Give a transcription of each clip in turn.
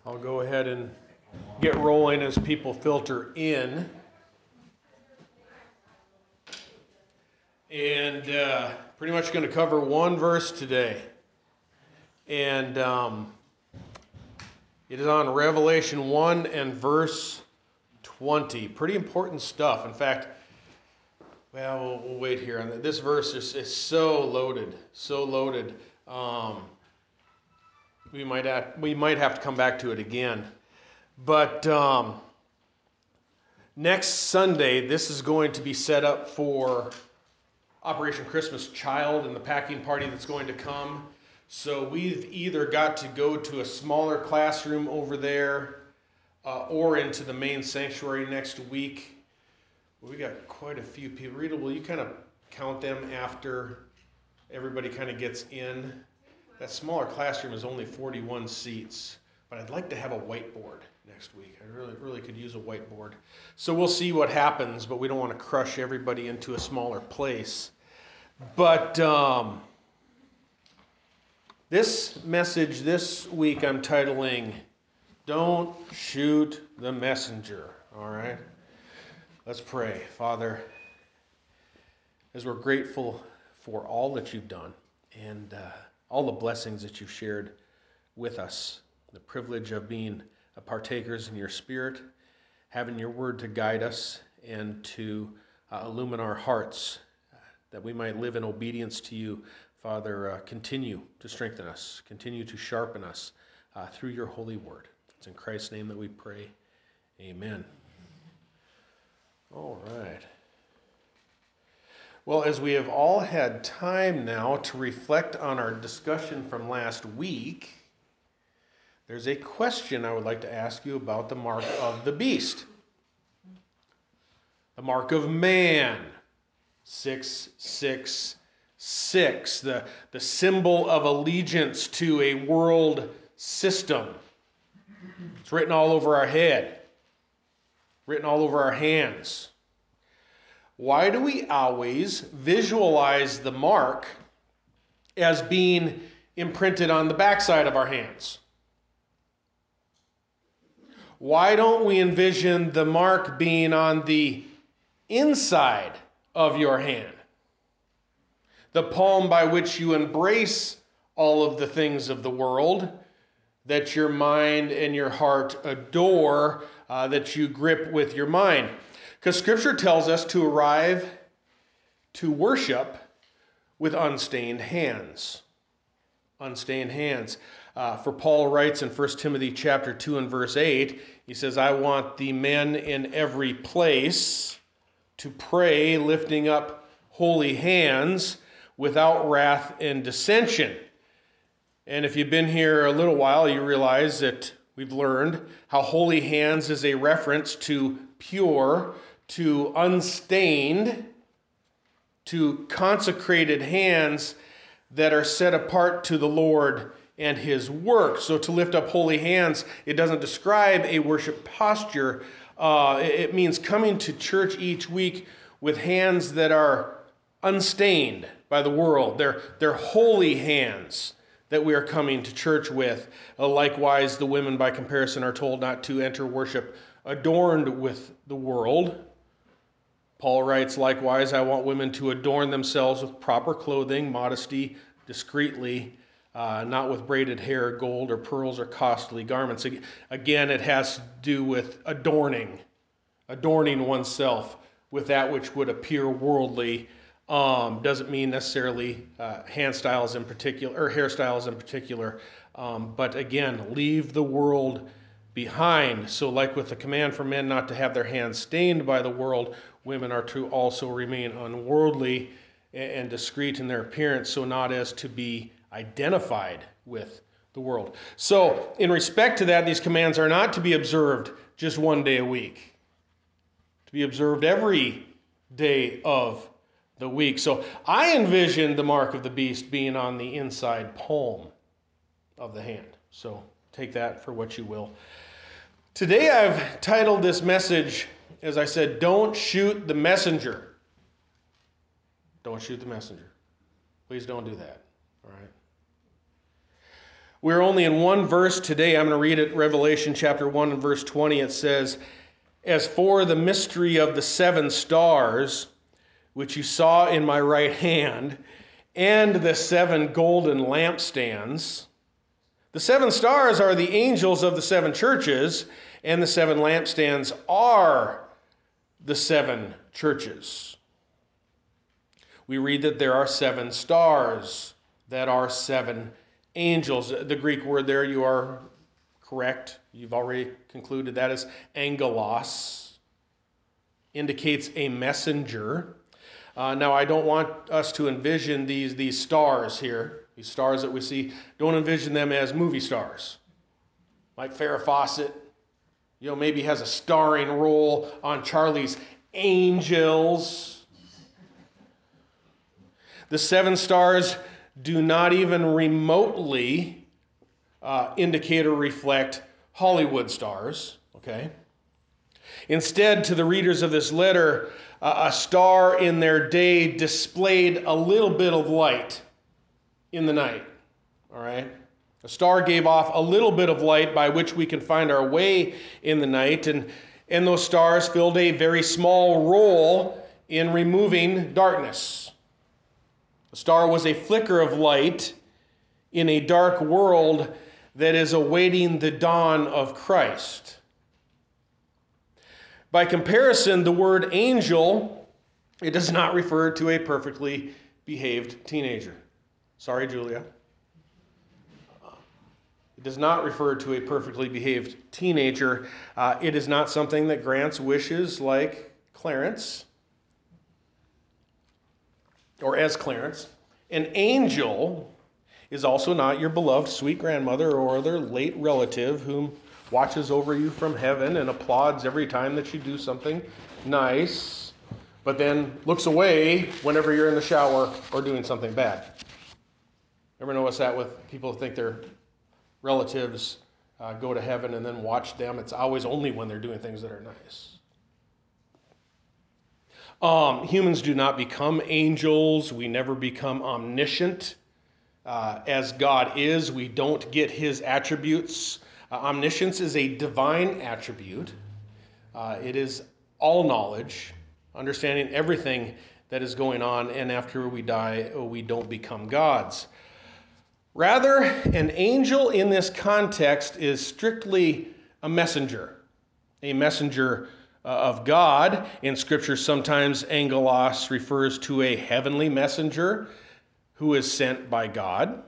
I'll go ahead and get rolling as people filter in. And pretty much going to cover one verse today. And it is on Revelation 1 and verse 20. Pretty important stuff. In fact, well, we'll wait here. This verse is so loaded, so loaded. We might have to come back to it again. But next Sunday, this is going to be set up for Operation Christmas Child and the packing party that's going to come. So we've either got to go to a smaller classroom over there or into the main sanctuary next week. We got quite a few people. Rita, will you kind of count them after everybody kind of gets in? That smaller classroom is only 41 seats, but I'd like to have a whiteboard next week. I really could use a whiteboard. So we'll see what happens, but we don't want to crush everybody into a smaller place. But this message this week I'm titling, Don't Shoot the Messenger. All right? Let's pray. Father, as we're grateful for all that you've done and all the blessings that you've shared with us, the privilege of being partakers in your Spirit, having your word to guide us and to illumine our hearts, that we might live in obedience to you. Father, continue to strengthen us, continue to sharpen us through your holy word. It's in Christ's name that we pray. Amen. All right. Well, as we have all had time now to reflect on our discussion from last week, there's a question I would like to ask you about the mark of the beast. The mark of man, 666, the symbol of allegiance to a world system. It's written all over our head, written all over our hands. Why do we always visualize the mark as being imprinted on the backside of our hands? Why don't we envision the mark being on the inside of your hand? The palm by which you embrace all of the things of the world that your mind and your heart adore, that you grip with your mind. Because Scripture tells us to arrive to worship with unstained hands. Unstained hands. For Paul writes in 1 Timothy chapter 2 and verse 8, he says, I want the men in every place to pray, lifting up holy hands without wrath and dissension. And if you've been here a little while, you realize that we've learned how holy hands is a reference to pure, to unstained, to consecrated hands that are set apart to the Lord and his work. So to lift up holy hands, it doesn't describe a worship posture. It means coming to church each week with hands that are unstained by the world. They're holy hands that we are coming to church with. Likewise, the women, by comparison, are told not to enter worship adorned with the world. Paul writes, likewise, I want women to adorn themselves with proper clothing, modesty, discreetly, not with braided hair, gold or pearls or costly garments. Again, it has to do with adorning oneself with that which would appear worldly. Doesn't mean necessarily hand styles in particular, or hairstyles in particular. But again, leave the world behind. So like with the command for men not to have their hands stained by the world, women are to also remain unworldly and discreet in their appearance, so not as to be identified with the world. So in respect to that, these commands are not to be observed just one day a week, to be observed every day of the week. So I envision the mark of the beast being on the inside palm of the hand. So take that for what you will. Today I've titled this message, as I said, Don't Shoot the Messenger. Don't shoot the messenger. Please don't do that. All right. We're only in one verse today. I'm going to read it, Revelation chapter 1 and verse 20. It says, "As for the mystery of the 7 stars, which you saw in my right hand, and the 7 golden lampstands." The 7 stars are the angels of the 7 churches, and the 7 lampstands are the 7 churches. We read that there are 7 stars that are 7 angels. The Greek word there, you are correct. You've already concluded that is angelos. Indicates a messenger. Now, I don't want us to envision these stars here, these stars that we see. Don't envision them as movie stars. Like Farrah Fawcett, maybe has a starring role on Charlie's Angels. The 7 stars do not even remotely indicate or reflect Hollywood stars, okay? Instead, to the readers of this letter, a star in their day displayed a little bit of light in the night, all right? A star gave off a little bit of light by which we can find our way in the night, and those stars filled a very small role in removing darkness. A star was a flicker of light in a dark world that is awaiting the dawn of Christ. By comparison, the word angel, it does not refer to a perfectly behaved teenager. Sorry, Julia. It does not refer to a perfectly behaved teenager. It is not something that grants wishes like Clarence, or as Clarence. An angel is also not your beloved sweet grandmother or other late relative whom watches over you from heaven and applauds every time that you do something nice, but then looks away whenever you're in the shower or doing something bad. Ever notice that with people who think their relatives go to heaven and then watch them? It's always only when they're doing things that are nice. Humans do not become angels. We never become omniscient. As God is, we don't get his attributes. Omniscience is a divine attribute. It is all knowledge, understanding everything that is going on, and after we die, we don't become gods. Rather, an angel in this context is strictly a messenger of God. In Scripture, sometimes angelos refers to a heavenly messenger who is sent by God,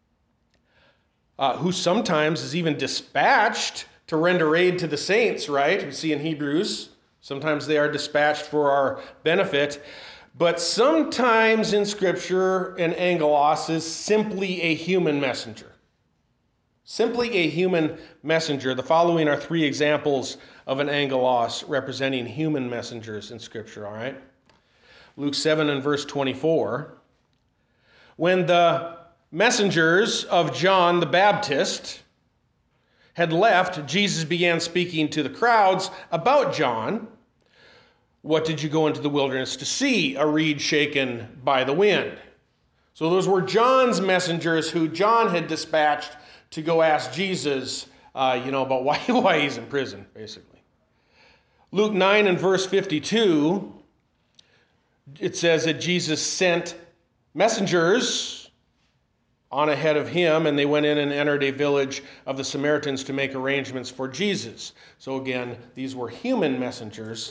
who sometimes is even dispatched to render aid to the saints, right? We see in Hebrews, sometimes they are dispatched for our benefit. But sometimes in Scripture, an angelos is simply a human messenger. Simply a human messenger. The following are 3 examples of an angelos representing human messengers in Scripture, all right? Luke 7 and verse 24. When the messengers of John the Baptist had left, Jesus began speaking to the crowds about John. What did you go into the wilderness to see? A reed shaken by the wind. So those were John's messengers who John had dispatched to go ask Jesus, about why he's in prison, basically. Luke 9 and verse 52, it says that Jesus sent messengers on ahead of him, and they went in and entered a village of the Samaritans to make arrangements for Jesus. So again, these were human messengers.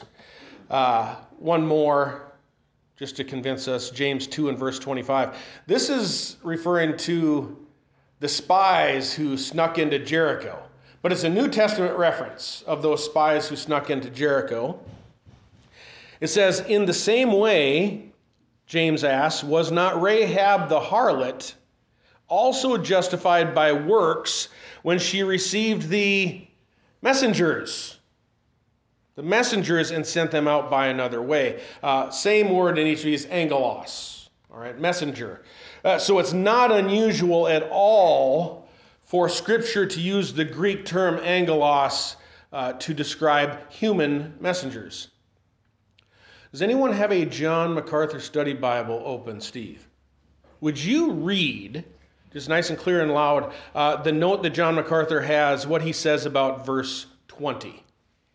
One more, just to convince us, James 2 and verse 25. This is referring to the spies who snuck into Jericho. But it's a New Testament reference of those spies who snuck into Jericho. It says, in the same way, James asks, was not Rahab the harlot also justified by works when she received the messengers? The messengers and sent them out by another way. Same word in each of these, angelos. All right, messenger. So it's not unusual at all for Scripture to use the Greek term angelos to describe human messengers. Does anyone have a John MacArthur Study Bible open, Steve? Would you read just nice and clear and loud. The note that John MacArthur has, what he says about verse 20. It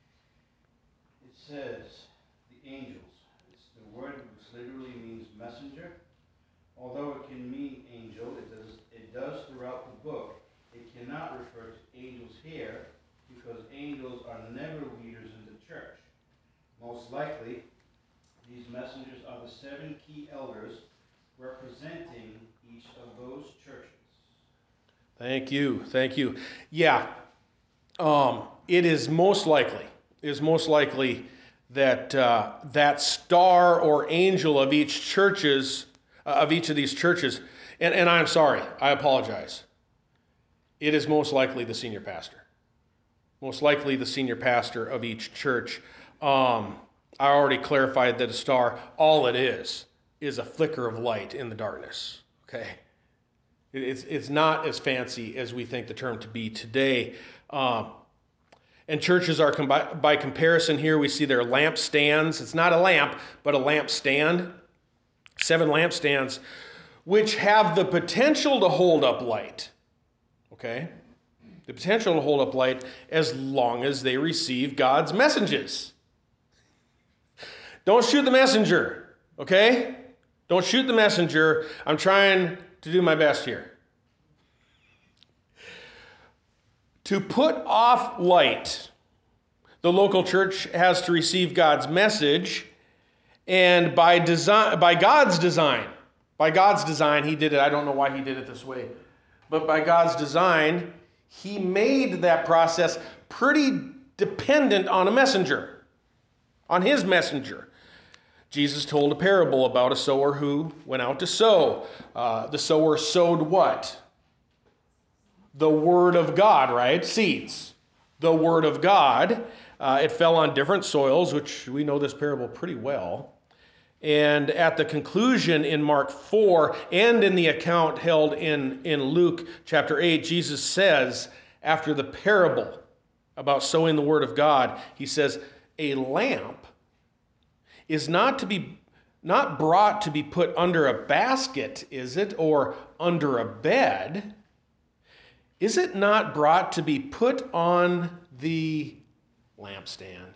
says, the angels. It's the word which literally means messenger. Although it can mean angel, it does throughout the book. It cannot refer to angels here because angels are never leaders in the church. Most likely, these messengers are the 7 key elders representing each of those churches. Thank you. Thank you. Yeah. It is most likely that that star or angel of each of these churches, and I'm sorry, I apologize. It is most likely the senior pastor. Most likely the senior pastor of each church. I already clarified that a star, all it is a flicker of light in the darkness. Okay? It's not as fancy as we think the term to be today. And churches are, by comparison here, we see their lampstands. It's not a lamp, but a lampstand. 7 lampstands, which have the potential to hold up light. Okay? The potential to hold up light as long as they receive God's messages. Don't shoot the messenger. Okay? Don't shoot the messenger. I'm trying to do my best here. To put off light, the local church has to receive God's message, and by God's design, he did it. I don't know why he did it this way, but by God's design, he made that process pretty dependent on a messenger, on his messenger. Jesus told a parable about a sower who went out to sow. The sower sowed what? The Word of God, right? Seeds. The Word of God. It fell on different soils, which we know this parable pretty well. And at the conclusion in Mark 4 and in the account held in Luke chapter 8, Jesus says, after the parable about sowing the Word of God, he says, a lamp is not brought to be put under a basket, is it? Or under a bed? Is it not brought to be put on the lampstand?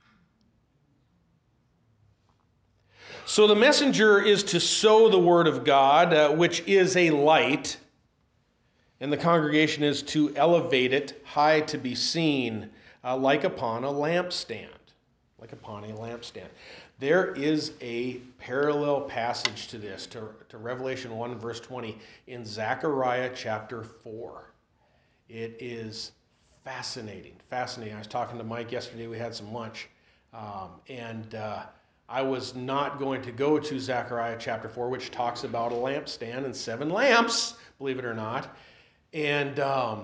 So the messenger is to sow the Word of God, which is a light, and the congregation is to elevate it high to be seen, like upon a lampstand. Like upon a lampstand. There is a parallel passage to this, to Revelation 1, verse 20, in Zechariah chapter 4. It is fascinating. I was talking to Mike yesterday. We had some lunch. And I was not going to go to Zechariah chapter 4, which talks about a lampstand and 7 lamps, believe it or not. And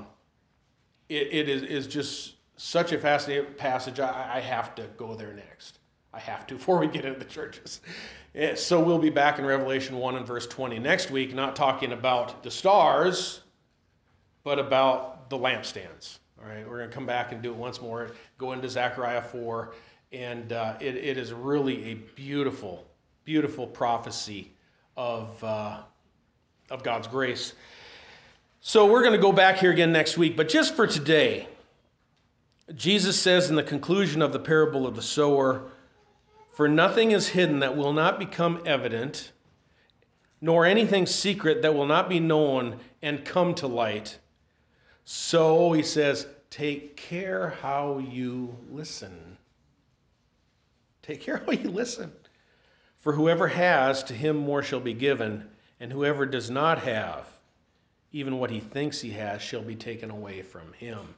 it is just such a fascinating passage. I have to go there next. I have to before we get into the churches. So we'll be back in Revelation 1 and verse 20 next week, not talking about the stars, but about the lampstands. All right, we're going to come back and do it once more, go into Zechariah 4, and it is really a beautiful, beautiful prophecy of God's grace. So we're going to go back here again next week, but just for today, Jesus says in the conclusion of the parable of the sower, "For nothing is hidden that will not become evident, nor anything secret that will not be known and come to light. So," he says, "take care how you listen." Take care how you listen. "For whoever has, to him more shall be given, and whoever does not have, even what he thinks he has, shall be taken away from him."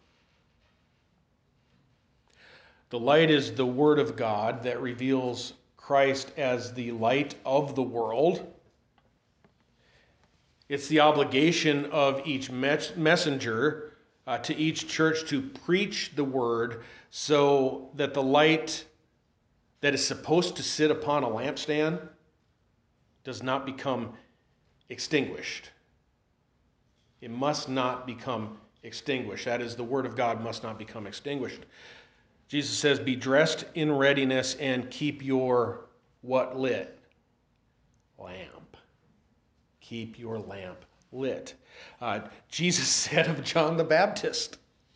The light is the Word of God that reveals Christ as the light of the world. It's the obligation of each messenger to each church to preach the Word so that the light that is supposed to sit upon a lampstand does not become extinguished. It must not become extinguished. That is, the Word of God must not become extinguished. Jesus says, "Be dressed in readiness and keep your," what lit? Lamp. Keep your lamp lit. Jesus said of John the Baptist,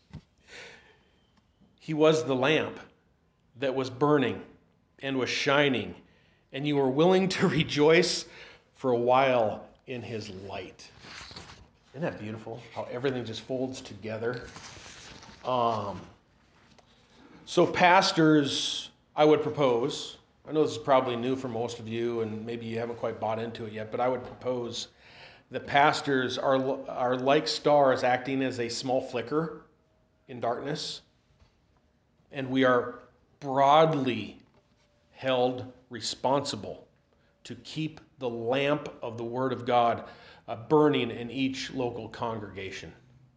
he was the lamp that was burning and was shining, and you were willing to rejoice for a while in his light. Isn't that beautiful? How everything just folds together. So pastors, I would propose, I know this is probably new for most of you, and maybe you haven't quite bought into it yet, but I would propose that pastors are like stars acting as a small flicker in darkness, and we are broadly held responsible to keep the lamp of the Word of God burning in each local congregation.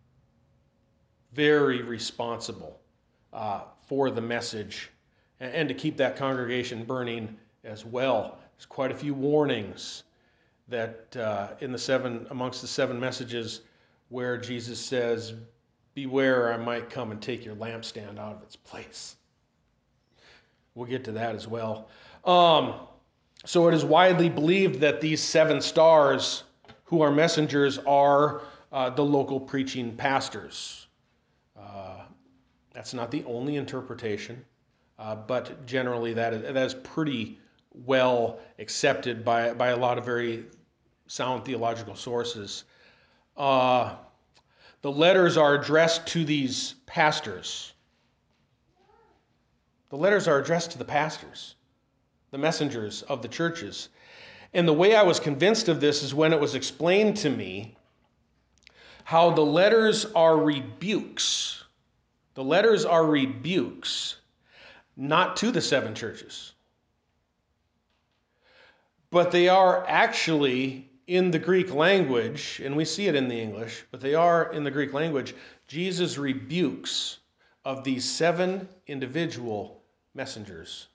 Very responsible for the message and to keep that congregation burning as well. There's quite a few warnings that amongst the 7 messages where Jesus says, beware, I might come and take your lampstand out of its place. We'll get to that as well. So it is widely believed that these 7 stars who are messengers are the local preaching pastors. That's not the only interpretation, but generally that is pretty well accepted by a lot of very sound theological sources. The letters are addressed to these pastors. The letters are addressed to the pastors, the messengers of the churches. And the way I was convinced of this is when it was explained to me how the letters are rebukes. The letters are rebukes, not to the 7 churches, but they are actually in the Greek language, and we see it in the English, but they are in the Greek language, Jesus' rebukes of these 7 individual messengers.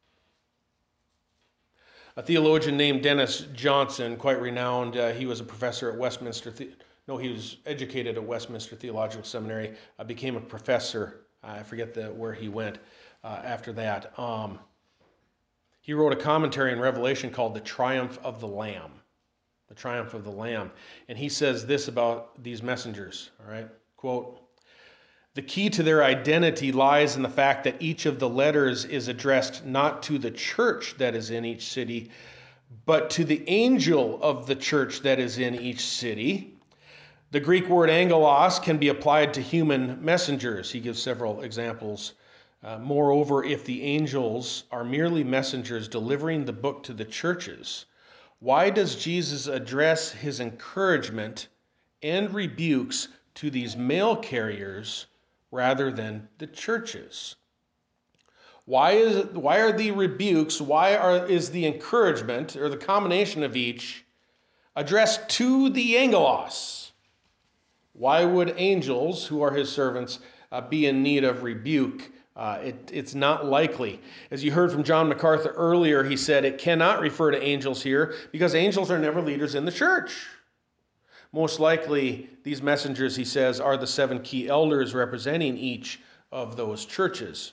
A theologian named Dennis Johnson, quite renowned, he was a professor at Westminster. He was educated at Westminster Theological Seminary. Became a professor. I forget where he went after that. He wrote a commentary in Revelation called "The Triumph of the Lamb." The Triumph of the Lamb, and he says this about these messengers. All right, quote. The key to their identity lies in the fact that each of the letters is addressed not to the church that is in each city, but to the angel of the church that is in each city. The Greek word angelos can be applied to human messengers. He gives several examples. Moreover, if the angels are merely messengers delivering the book to the churches, why does Jesus address his encouragement and rebukes to these mail carriers rather than the churches? Why are the rebukes, is the encouragement, or the combination of each, addressed to the angelos? Why would angels, who are his servants, be in need of rebuke? It's not likely. As you heard from John MacArthur earlier, he said it cannot refer to angels here because angels are never leaders in the church. Most likely, these messengers, he says, are the 7 key elders representing each of those churches.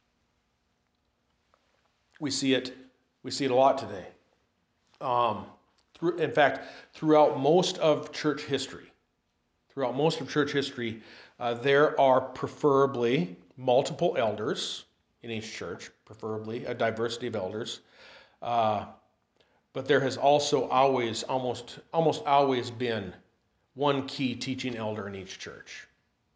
We see it a lot today. In fact, throughout most of church history, there are preferably multiple elders in each church, preferably a diversity of elders. But there has also almost always been one key teaching elder in each church.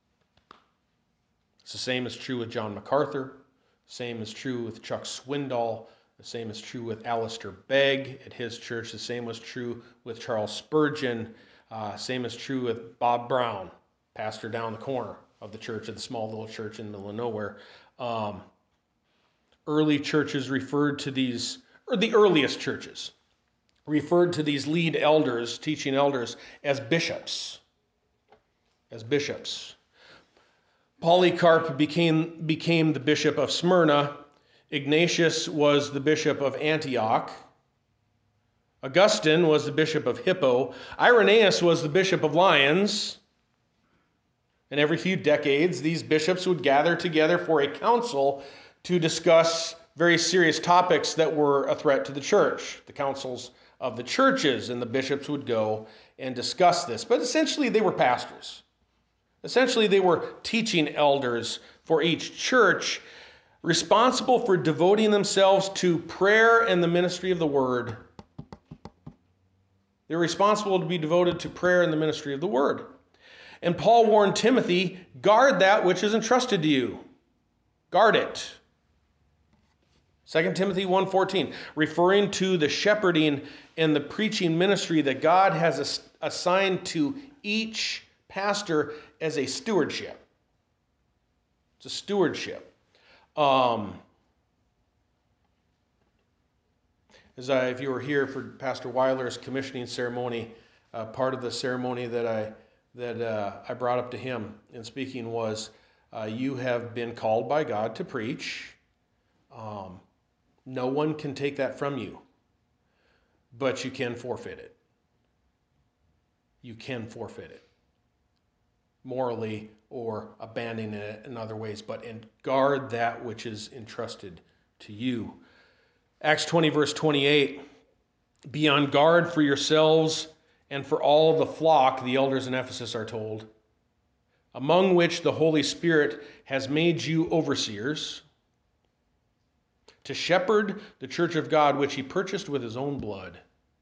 It's the same is true with John MacArthur. Same is true with Chuck Swindoll. The same is true with Alistair Begg at his church. The same was true with Charles Spurgeon. Same is true with Bob Brown, pastor down the corner of the church, at the small little church in the middle of nowhere. Early churches referred to these, or the earliest churches, referred to these lead elders, teaching elders, as bishops. Polycarp became the bishop of Smyrna. Ignatius was the bishop of Antioch. Augustine was the bishop of Hippo. Irenaeus was the bishop of Lyons. And every few decades, these bishops would gather together for a council to discuss very serious topics that were a threat to the church, the councils of the churches, and the bishops would go and discuss this. But essentially, they were pastors. Essentially, they were teaching elders for each church, responsible for devoting themselves to prayer and the ministry of the word. They're responsible to be devoted to prayer and the ministry of the word. And Paul warned Timothy, guard that which is entrusted to you. Guard it. 2 Timothy 1:14, referring to the shepherding and the preaching ministry that God has assigned to each pastor as a stewardship. It's a stewardship. If you were here for Pastor Weiler's commissioning ceremony, part of the ceremony that I brought up to him in speaking was, you have been called by God to preach. No one can take that from you, but you can forfeit it. You can forfeit it morally or abandon it in other ways, but guard that which is entrusted to you. Acts 20, verse 28, be on guard for yourselves and for all the flock, the elders in Ephesus are told, among which the Holy Spirit has made you overseers, to shepherd the church of God, which he purchased with his own blood.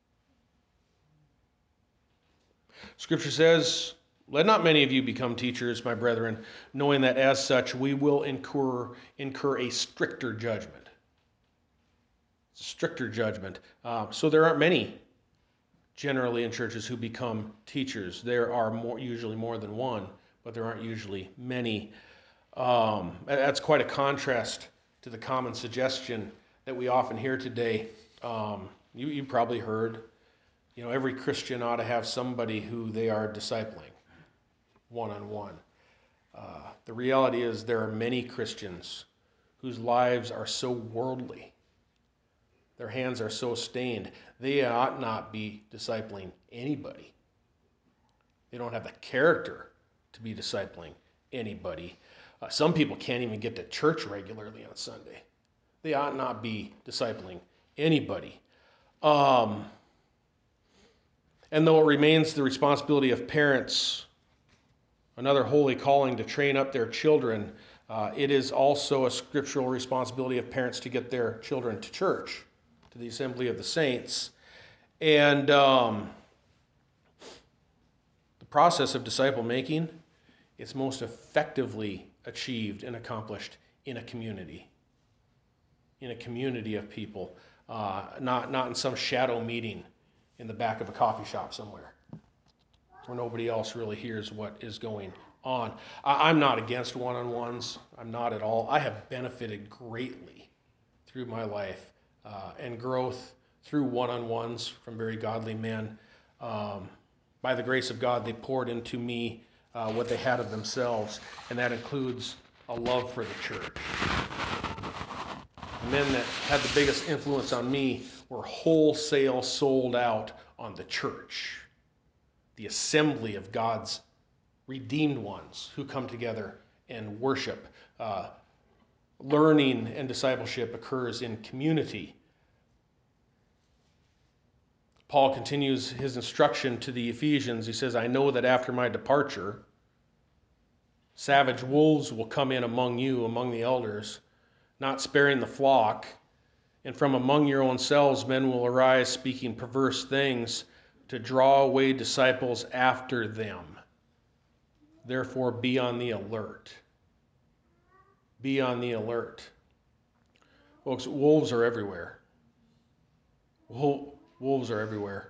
Scripture says, let not many of you become teachers, my brethren, knowing that as such we will incur a stricter judgment. Stricter judgment. So there aren't many generally in churches who become teachers. There are usually more than one, but there aren't usually many. That's quite a contrast to the common suggestion that we often hear today. You probably heard, every Christian ought to have somebody who they are discipling one-on-one. The reality is there are many Christians whose lives are so worldly, their hands are so stained, they ought not be discipling anybody. They don't have the character to be discipling anybody. Some people can't even get to church regularly on Sunday. They ought not be discipling anybody. And though it remains the responsibility of parents, another holy calling to train up their children, it is also a scriptural responsibility of parents to get their children to church, to the assembly of the saints. And the process of disciple making is most effectively achieved and accomplished in a community of people, not in some shadow meeting in the back of a coffee shop somewhere where nobody else really hears what is going on. I'm not against one-on-ones. I'm not at all. I have benefited greatly through my life and growth through one-on-ones from very godly men. By the grace of God, they poured into me what they had of themselves, and that includes a love for the church. The men that had the biggest influence on me were wholesale sold out on the church, the assembly of God's redeemed ones who come together and worship. Learning and discipleship occurs in community. Paul continues his instruction to the Ephesians. He says, I know that after my departure, savage wolves will come in among you, among the elders, not sparing the flock. And from among your own selves men will arise speaking perverse things to draw away disciples after them. Therefore, be on the alert. Be on the alert. Folks, wolves are everywhere. Wolves are everywhere.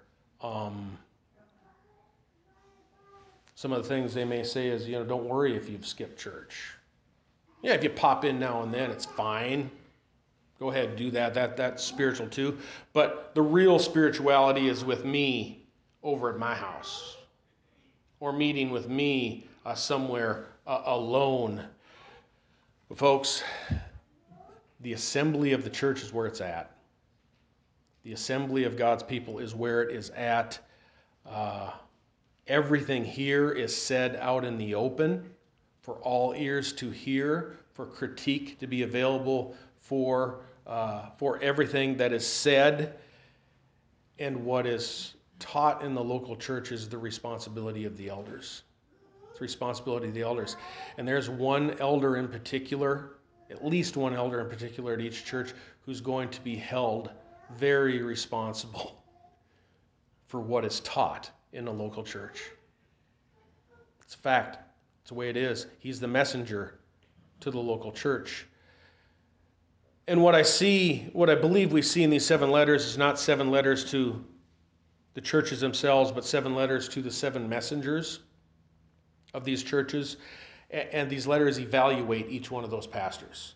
Some of the things they may say is, don't worry if you've skipped church. Yeah, if you pop in now and then, it's fine. Go ahead and do that. That's spiritual too. But the real spirituality is with me over at my house, or meeting with me somewhere alone. But folks, the assembly of the church is where it's at. The assembly of God's people is where it is at. Everything here is said out in the open for all ears to hear, for critique to be available, for everything that is said and what is taught in the local church is the responsibility of the elders. It's the responsibility of the elders. And there's one elder in particular, at least one elder in particular at each church, who's going to be held very responsible for what is taught in a local church. It's a fact. It's the way it is. He's the messenger to the local church. And what I believe we see in these 7 letters is not 7 letters to the churches themselves, but 7 letters to the 7 messengers of these churches. And these letters evaluate each one of those pastors.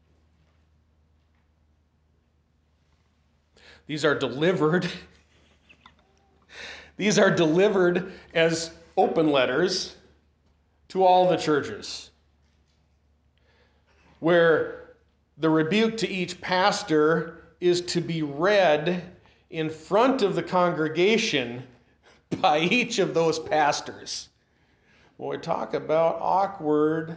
These are delivered. These are delivered as open letters to all the churches, where the rebuke to each pastor is to be read in front of the congregation by each of those pastors. Boy, talk about awkward.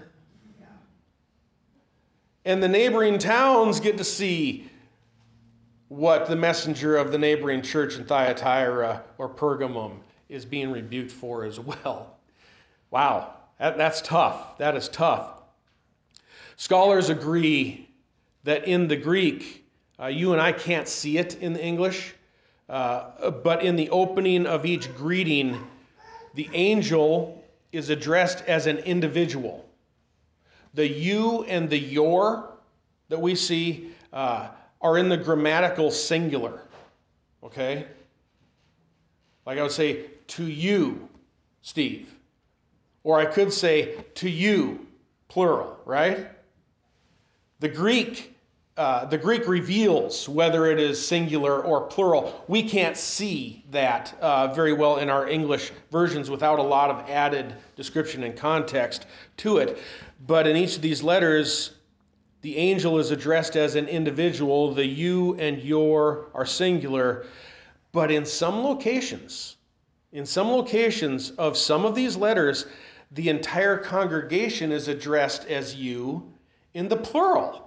And the neighboring towns get to see what the messenger of the neighboring church in Thyatira or Pergamum is being rebuked for as well. Wow, that's tough. That is tough. Scholars agree that in the Greek, you and I can't see it in the English, but in the opening of each greeting, the angel is addressed as an individual. The you and the your that we see are in the grammatical singular, okay? Like I would say, to you, Steve. Or I could say, to you, plural, right? The Greek reveals whether it is singular or plural. We can't see that very well in our English versions without a lot of added description and context to it. But in each of these letters, the angel is addressed as an individual. The you and your are singular. But in some locations of some of these letters, the entire congregation is addressed as you in the plural.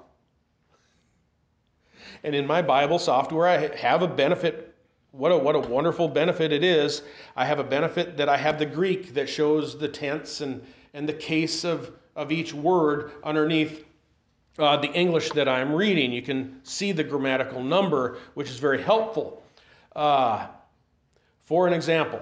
And in my Bible software, I have a benefit. What a wonderful benefit it is. I have a benefit that I have the Greek that shows the tense and the case of each word underneath the English that I'm reading. You can see the grammatical number, which is very helpful. For an example,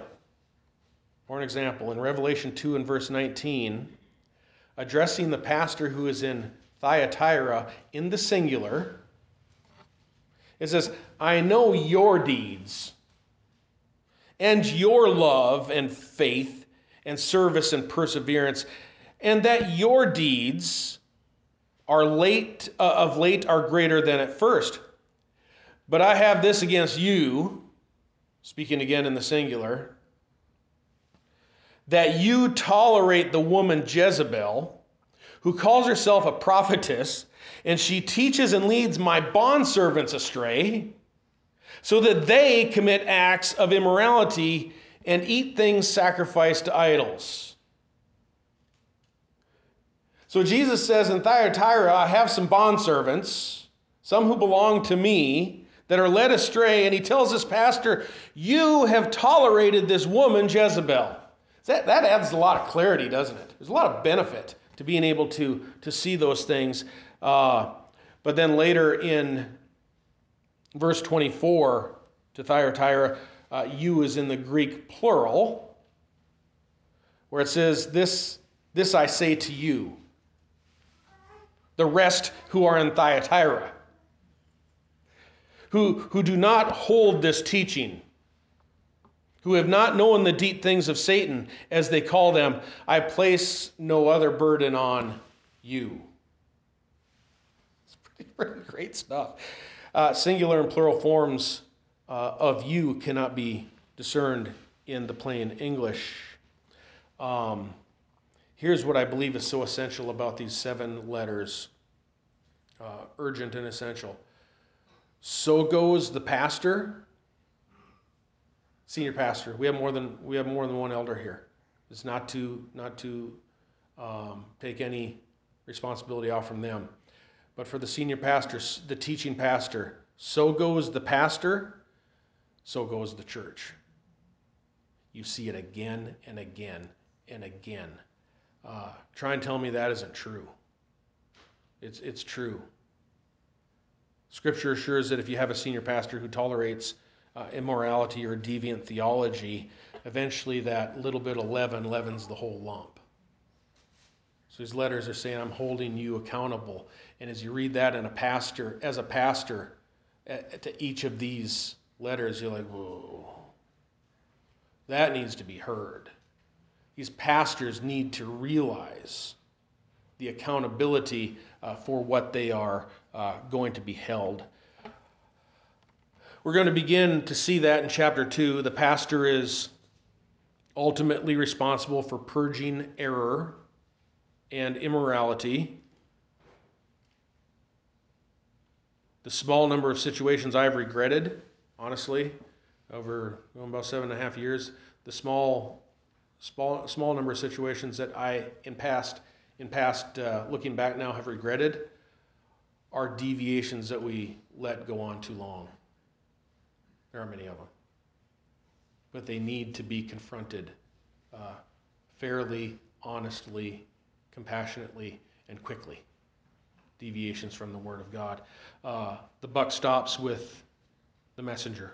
in Revelation 2 and verse 19, addressing the pastor who is in Thyatira in the singular, it says, I know your deeds and your love and faith and service and perseverance, and that your deeds of late are greater than at first. But I have this against you, speaking again in the singular, that you tolerate the woman Jezebel, who calls herself a prophetess, and she teaches and leads my bondservants astray, so that they commit acts of immorality and eat things sacrificed to idols. So Jesus says in Thyatira, I have some bondservants, some who belong to me, that are led astray, and he tells this pastor, you have tolerated this woman Jezebel. That adds a lot of clarity, doesn't it? There's a lot of benefit to being able to see those things. But then later in verse 24 to Thyatira, you is in the Greek plural, where it says, this I say to you, the rest who are in Thyatira, who do not hold this teaching, who have not known the deep things of Satan, as they call them, I place no other burden on you. It's pretty great stuff. Singular and plural forms of you cannot be discerned in the plain English. Here's what I believe is so essential about these 7 letters, urgent and essential. So goes the pastor, senior pastor. We have more than one elder here. It's not to take any responsibility off from them, but for the senior pastor, the teaching pastor. So goes the pastor. So goes the church. you see it again and again and again. Try and tell me that isn't true. It's true. Scripture assures that if you have a senior pastor who tolerates immorality or deviant theology, eventually that little bit of leaven leavens the whole lump. So these letters are saying, I'm holding you accountable. And as you read that as a pastor, to each of these letters, you're like, whoa, that needs to be heard. These pastors need to realize the accountability for what they are going to be held. We're going to begin to see that in chapter 2. The pastor is ultimately responsible for purging error and immorality. The small number of situations I've regretted, honestly, over about 7.5 years, the small number of situations that I, in past looking back now, have regretted are deviations that we let go on too long. There are many of them. But they need to be confronted fairly, honestly, compassionately, and quickly. Deviations from the Word of God. The buck stops with the messenger.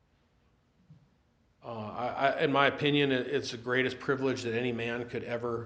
In my opinion, it's the greatest privilege that any man could ever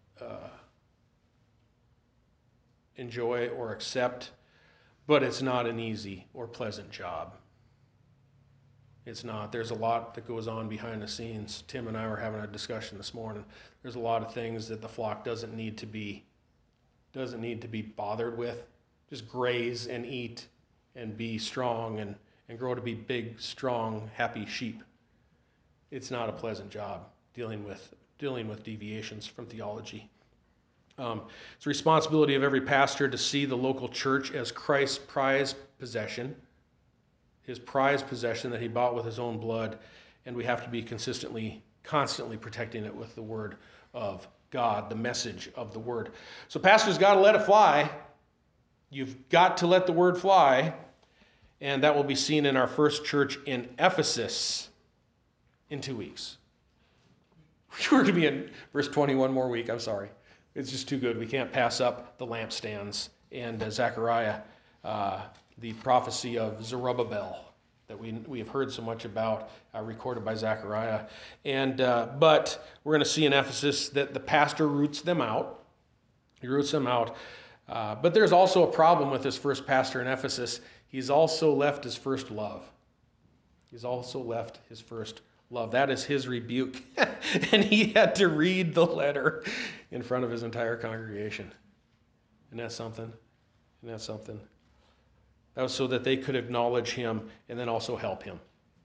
enjoy or accept, but it's not an easy or pleasant job. It's not. There's a lot that goes on behind the scenes. Tim and I were having a discussion this morning. There's a lot of things that the flock doesn't need to be bothered with. Just graze and eat and be strong and grow to be big, strong, happy sheep. It's not a pleasant job dealing with deviations from theology. It's the responsibility of every pastor to see the local church as Christ's prized possession, his prized possession that he bought with his own blood, and we have to be constantly protecting it with the Word of God, the message of the Word. So pastors got to let it fly. You've got to let the Word fly, and that will be seen in our first church in Ephesus in 2 weeks. We're going to be in verse 21 more week. I'm sorry. It's just too good. We can't pass up the lampstands and Zechariah, the prophecy of Zerubbabel that we have heard so much about, recorded by Zechariah. But we're going to see in Ephesus that the pastor roots them out. He roots them out. But there's also a problem with this first pastor in Ephesus. He's also left his first love. He's also left his first love. That is his rebuke. And he had to read the letter in front of his entire congregation. Isn't that something? Isn't that something? That was so that they could acknowledge him and then also help him.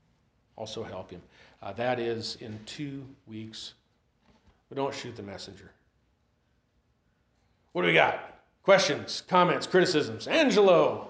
That is in 2 weeks. But don't shoot the messenger. What do we got? Questions, comments, criticisms? Angelo.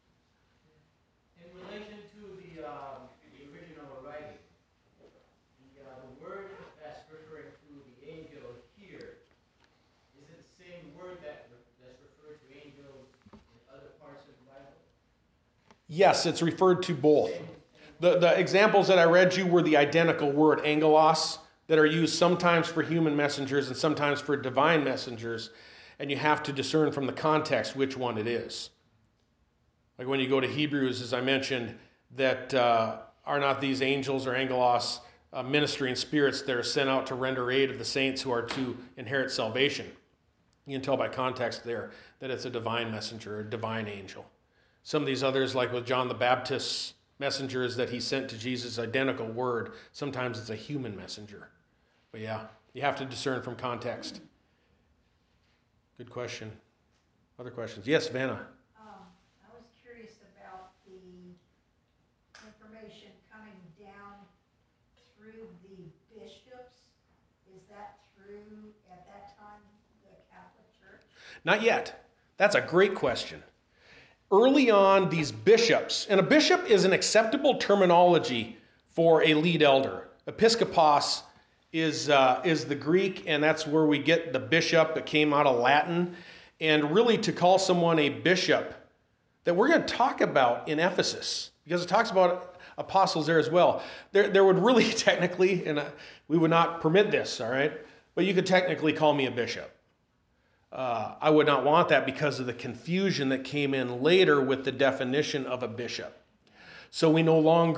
In relation to the original writing, the word that's referring to the angel here, is it the same word that's referred to angels in other parts of the Bible? Yes, it's referred to both. The examples that I read you were the identical word, angelos, that are used sometimes for human messengers and sometimes for divine messengers, and you have to discern from the context which one it is. Like when you go to Hebrews, as I mentioned, that are not these angels or angelos ministering spirits that are sent out to render aid of the saints who are to inherit salvation. You can tell by context there that it's a divine messenger, a divine angel. Some of these others, like with John the Baptist's messengers that he sent to Jesus, identical word, sometimes it's a human messenger. But yeah, you have to discern from context. Good question. Other questions? Yes, Vanna. I was curious about the information coming down through the bishops. Is that through, at that time, the Catholic Church? Not yet. That's a great question. Early on, these bishops, and a bishop is an acceptable terminology for a lead elder. Episkopos is the Greek, and that's where we get the bishop that came out of Latin. And really to call someone a bishop, that we're going to talk about in Ephesus, because it talks about apostles there as well. There would really technically, and we would not permit this, all right? But you could technically call me a bishop. I would not want that because of the confusion that came in later with the definition of a bishop. So we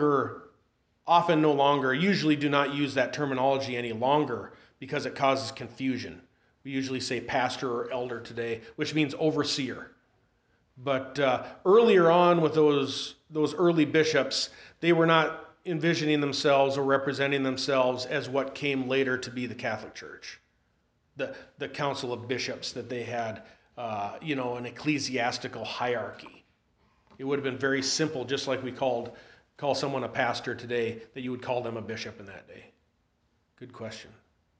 usually do not use that terminology any longer because it causes confusion. We usually say pastor or elder today, which means overseer. But earlier on with those early bishops, they were not envisioning themselves or representing themselves as what came later to be the Catholic Church. The council of bishops that they had, an ecclesiastical hierarchy. It would have been very simple, just like we call someone a pastor today, that you would call them a bishop in that day. Good question.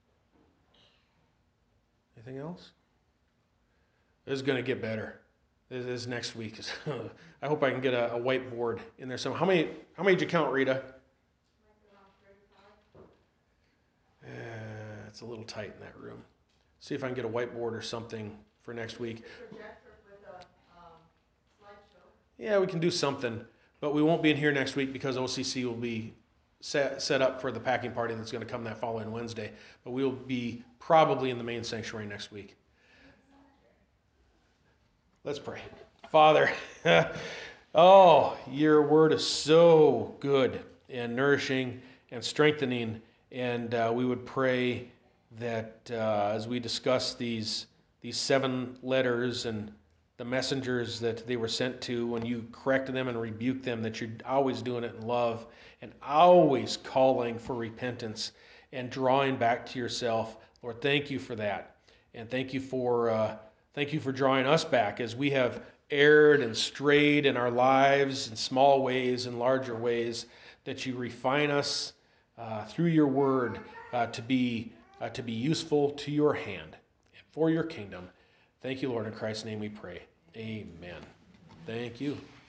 Anything else? This is going to get better. This next week. I hope I can get a whiteboard in there. So how many did you count, Rita? It's a little tight in that room. See if I can get a whiteboard or something for next week. Projector with a slideshow. Yeah, we can do something, but we won't be in here next week because OCC will be set up for the packing party that's going to come that following Wednesday. But we will be probably in the main sanctuary next week. Let's pray. Father, oh, your word is so good and nourishing and strengthening, and we would pray that as we discuss these 7 letters and the messengers that they were sent to, when you corrected them and rebuked them, that you're always doing it in love and always calling for repentance and drawing back to yourself. Lord, thank you for that, and thank you for drawing us back as we have erred and strayed in our lives in small ways and larger ways, that you refine us through your word to be useful to your hand and for your kingdom. Thank you, Lord. In Christ's name we pray. Amen. Thank you.